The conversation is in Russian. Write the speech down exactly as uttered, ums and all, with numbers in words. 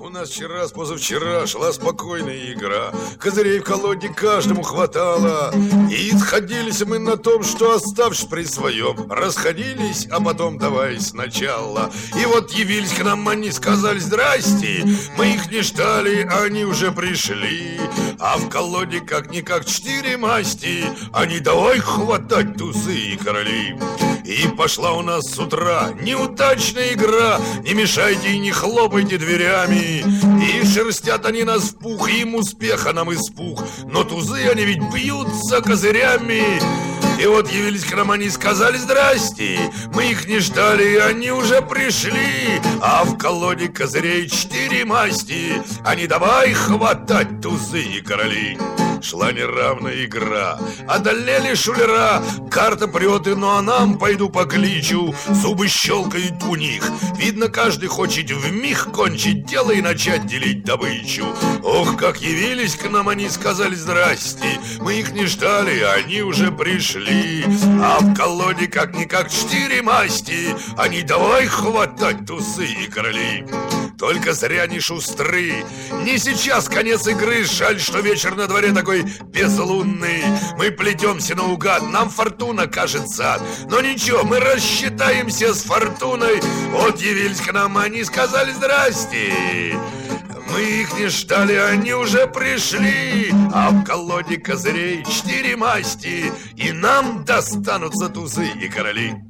нас вчера с позавчера шла спокойная игра. Козырей в колоде каждому хватало. И сходились мы на том, что, оставшись при своем, расходились, а потом давай сначала. И вот явились к нам они, сказали здрасте. Мы их не ждали, они уже пришли. А в колоде как-никак четыре масти. Они давай хватать тузы и короли. И пошла у нас с утра неудачная игра. Не мешайте и не хлопайте дверями. И шерстят они нас в пух, и им успеха нам испух. Но тузы они ведь бьются козырями. И вот явились к нам они, сказали здрасте. Мы их не ждали, они уже пришли. А в колоде козырей четыре масти. Они давай хватать тузы и короли. Шла неравная игра, одолели шулера. Карта прет, и ну а нам пойду покличу. Зубы щелкают у них. Видно, каждый хочет вмиг кончить дело и начать делить добычу. Ох, как явились к нам они, сказали здрасте. Мы их не ждали, они уже пришли. А в колоде как-никак четыре масти. Они давай хватать тузы и короли. Только зря не шустры. Не сейчас конец игры. Жаль, что вечер на дворе такой безлунный. Мы плетемся наугад, нам фортуна кажется. Но ничего, мы рассчитаемся с фортуной. Вот явились к нам они, сказали здрасте. Мы их не ждали, они уже пришли. А в колоде козырей четыре масти. И нам достанутся тузы и короли.